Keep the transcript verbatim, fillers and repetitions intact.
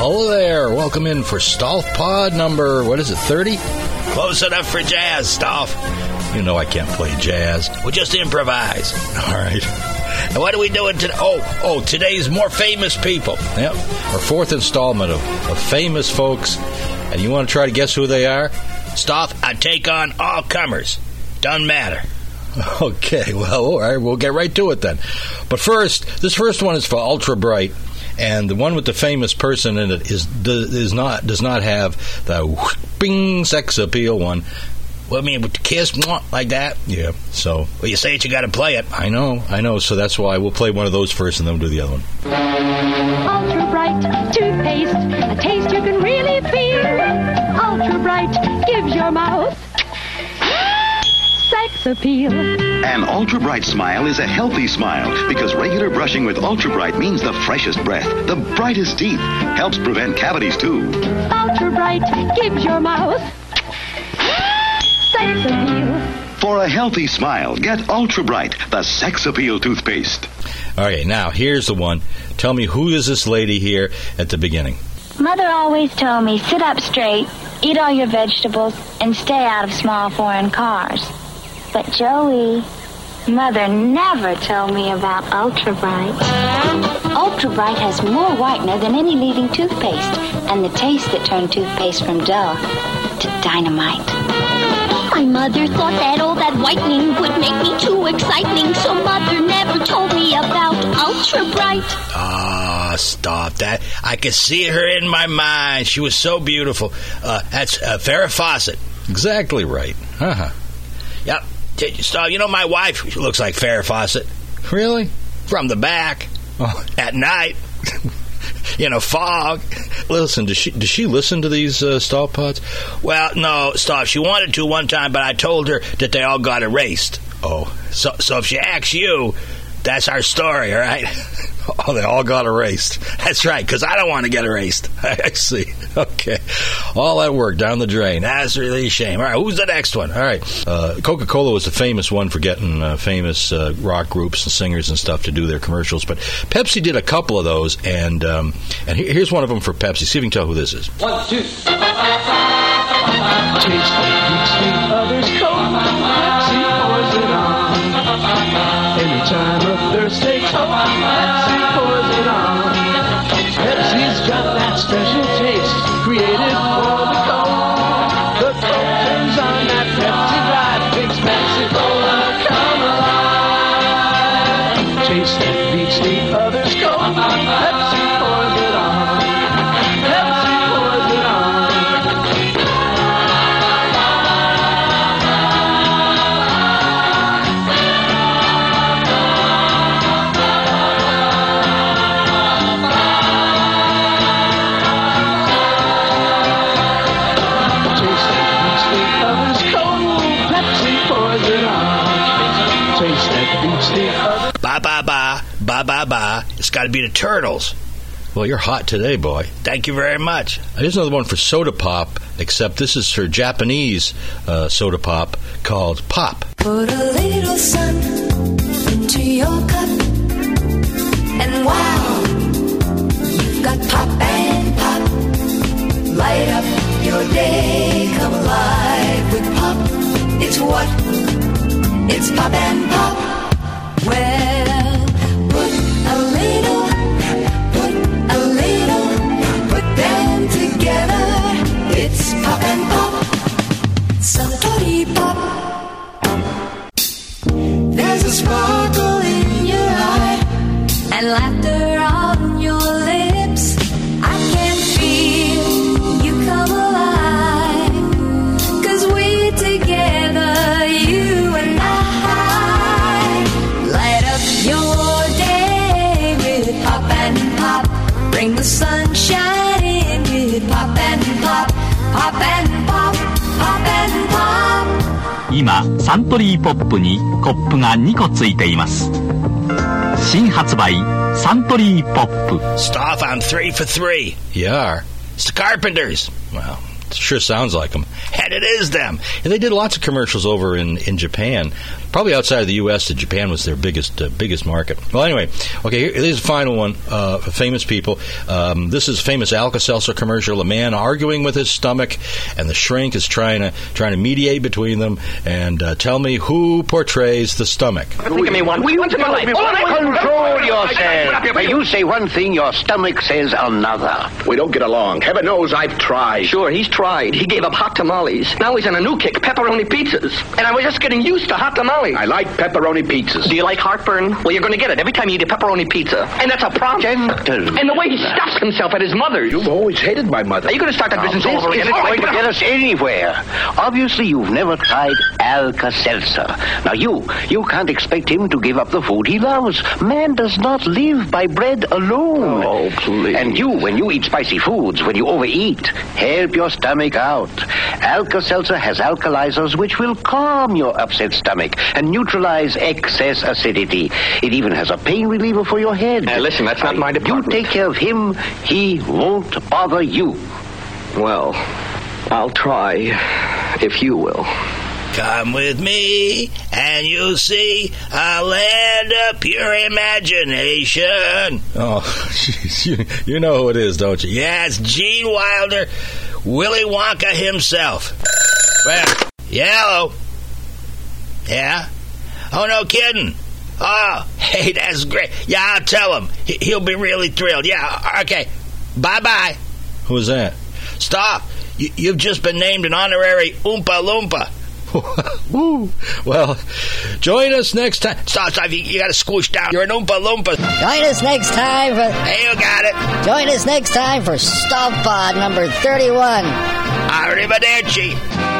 Hello there. Welcome in for Stolf Pod number, what is it, thirty? Close enough for jazz, Stolf. You know I can't play jazz. We'll just improvise. All right. And what are we doing today? Oh, oh, today's more famous people. Yep. Our fourth installment of, of famous folks. And you want to try to guess who they are? Stolf, I take on all comers. Doesn't matter. Okay, well, all right, we'll get right to it then. But first, this first one is for Ultra Bright. And the one with the famous person in it is is not does not have the bing sex appeal one. Well, I mean, with the kiss like that. Yeah. So, well, you say it, you got to play it. I know, I know. So that's why we'll play one of those first, and then we'll do the other one. Ultra Bright toothpaste, a taste you can really feel. Ultra Bright gives your mouth sex appeal. An Ultra Bright smile is a healthy smile because regular brushing with Ultra Bright means the freshest breath, the brightest teeth, helps prevent cavities too. Ultra Bright gives your mouth sex appeal. For a healthy smile, get Ultra Bright, the sex appeal toothpaste. All right, now here's the one. Tell me, who is this lady here at the beginning? Mother always told me, sit up straight, eat all your vegetables, and stay out of small foreign cars. But Joey, Mother never told me about Ultra Bright. Ultra Bright has more whitener than any leading toothpaste, and the taste that turned toothpaste from dull to dynamite. My mother thought that all that whitening would make me too exciting, so Mother never told me about Ultra Bright. Ah, stop that. I could see her in my mind. She was so beautiful. Uh, that's uh, Farrah Fawcett. Exactly right. Uh-huh. Yep. Stop. You know, my wife looks like Farrah Fawcett. Really? From the back. Oh, at night. In a fog. Listen, does she does she listen to these uh, Stolf Pods? Well, no, stop. She wanted to one time, but I told her that they all got erased. Oh, so so if she asks you, that's our story, all right? Oh, they all got erased. That's right, because I don't want to get erased. I see. Okay. All that work down the drain. That's really a shame. All right, who's the next one? All right. Uh, Coca-Cola was the famous one for getting uh, famous uh, rock groups and singers and stuff to do their commercials, but Pepsi did a couple of those, and um, and here's one of them for Pepsi. See if you can tell who this is. One, two. Taste the other's Coke. Pepsi pours it on. Anytime a thirsty Coke, Pepsi pours it on. Pepsi's got that special taste created for the Coke. The Coke turns on that Pepsi drive, makes Pepsi Cola come alive. Taste that beats the other's Coke. Pepsi pours it on. Pepsi pours it on. Ba ba ba ba ba ba. It's got to be the Turtles. Well, you're hot today, boy. Thank you very much. Here's another one for Soda Pop, except this is for Japanese uh, Soda Pop called Pop. Put a little sun into your cup, and wow, you've got pop and pop. Light up your day, come alive with pop. It's what? It's pop and pop. Well, put a little, put a little, put them together. It's pop and pop. Suntory Pop. There's a sparkle in your eye and laughter on your lips. I can feel you come alive, 'cause we're together, you and I. Light up your day with pop and pop. Bring the sunshine in with pop and pop. Pop and pop, pop and pop. 今サントリーポップにコップがにこついています。新発売サントリーポップ。 Stop, I'm three for three. You are. It's the Carpenters. Well, it sure sounds like them. and it is them. And they did lots of commercials over in, in Japan. Probably outside of the U S, that Japan was their biggest uh, biggest market. Well, anyway, okay, here, here's the final one. Uh, famous people. Um, this is a famous Alka-Seltzer commercial. A man arguing with his stomach, and the shrink is trying to trying to mediate between them. And uh, tell me who portrays the stomach. Think of me one. Will you control yourself? When you say one thing, your stomach says another. We don't get along. Heaven knows I've tried. Sure, he's tried. He gave up hot tamales. Now he's on a new kick, pepperoni pizzas. And I was just getting used to hot tamales. I like pepperoni pizzas. Do you like heartburn? Well, you're going to get it every time you eat a pepperoni pizza. And that's a problem. Gentle. And the way he stuffs himself at his mother's. You've always hated my mother. Are you going to start that business this all over again? isn't going to get us anywhere. Obviously, you've never tried Alka-Seltzer. Now, you, you can't expect him to give up the food he loves. Man does not live by bread alone. Oh, please. And you, when you eat spicy foods, when you overeat, help your stomach out. Alka-Seltzer has alkalizers which will calm your upset stomach and neutralize excess acidity. It even has a pain reliever for your head. Now, listen, that's not my department. You take care of him, he won't bother you. Well, I'll try, if you will. Come with me, and you'll see a land of pure imagination. Oh, jeez, you, you know who it is, don't you? Yeah, it's Gene Wilder, Willy Wonka himself. Well, yellow. Yeah? Oh, no kidding. Oh, hey, that's great. Yeah, I'll tell him. He- he'll be really thrilled. Yeah, okay. Bye-bye. Who's that? Stop. You- you've just been named an honorary Oompa Loompa. Woo. Well, join us next time. Stop, stop. You, you got to squish down. You're an Oompa Loompa. Join us next time for... Hey, you got it. Join us next time for Stomp Pod number thirty-one. Arrivederci.